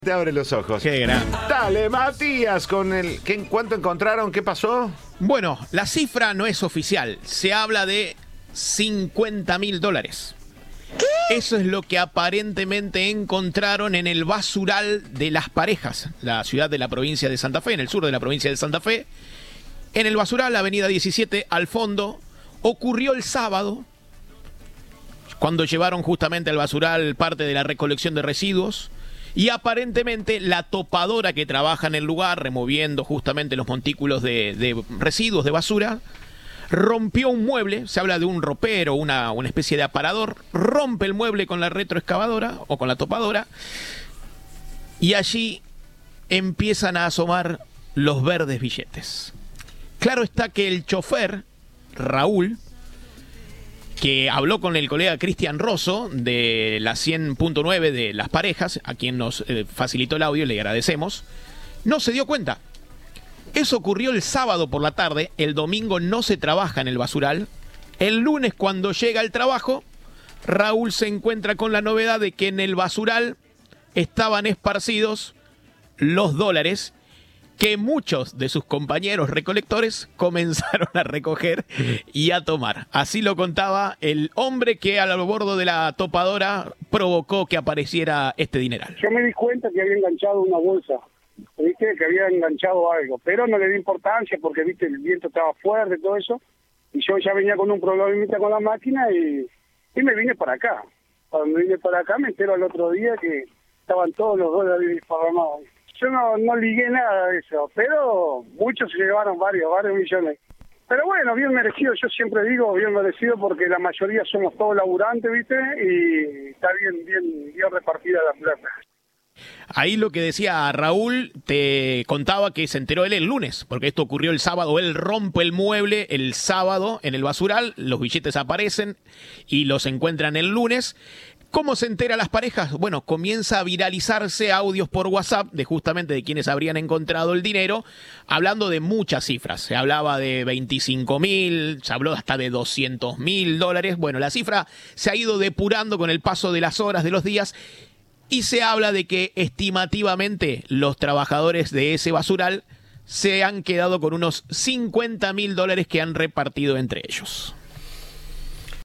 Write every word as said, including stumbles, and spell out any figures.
Te abre los ojos. Qué gran. Dale, Matías, con el... ¿qué, ¿en cuánto encontraron? ¿Qué pasó? Bueno, la cifra no es oficial. Se habla de cincuenta mil dólares. ¿Qué? Eso es lo que aparentemente encontraron en el basural de Las Parejas, la ciudad de la provincia de Santa Fe, en el sur de la provincia de Santa Fe. En el basural, la avenida diecisiete, al fondo, ocurrió el sábado, cuando llevaron justamente al basural parte de la recolección de residuos. Y aparentemente la topadora que trabaja en el lugar, removiendo justamente los montículos de, de residuos de basura, rompió un mueble, se habla de un ropero, una, una especie de aparador, rompe el mueble con la retroexcavadora o con la topadora, y allí empiezan a asomar los verdes billetes. Claro está que el chofer, Raúl, que habló con el colega Cristian Rosso de la cien punto nueve de Las Parejas, a quien nos eh, facilitó el audio, le agradecemos, no se dio cuenta. Eso ocurrió el sábado por la tarde, el domingo no se trabaja en el basural. El lunes, cuando llega al trabajo, Raúl se encuentra con la novedad de que en el basural estaban esparcidos los dólares que muchos de sus compañeros recolectores comenzaron a recoger y a tomar. Así lo contaba el hombre que al bordo de la topadora provocó que apareciera este dineral. Yo me di cuenta que había enganchado una bolsa, viste, que había enganchado algo, pero no le di importancia porque, viste, el viento estaba fuerte y todo eso, y yo ya venía con un problemita con la máquina y, y me vine para acá. Cuando me vine para acá me entero al otro día que estaban todos los dólares desparramados. Yo no, no ligué nada de eso, pero muchos se llevaron varios, varios millones. Pero bueno, bien merecido, yo siempre digo bien merecido porque la mayoría somos todos laburantes, ¿viste? Y está bien, bien, bien repartida la plata. Ahí lo que decía Raúl, te contaba que se enteró él el lunes, porque esto ocurrió el sábado, él rompe el mueble el sábado en el basural, los billetes aparecen y los encuentran el lunes. ¿Cómo se entera Las Parejas? Bueno, comienza a viralizarse audios por WhatsApp de justamente de quienes habrían encontrado el dinero, hablando de muchas cifras. Se hablaba de veinticinco mil, se habló hasta de doscientos mil dólares. Bueno, la cifra se ha ido depurando con el paso de las horas, de los días, y se habla de que estimativamente los trabajadores de ese basural se han quedado con unos cincuenta mil dólares que han repartido entre ellos.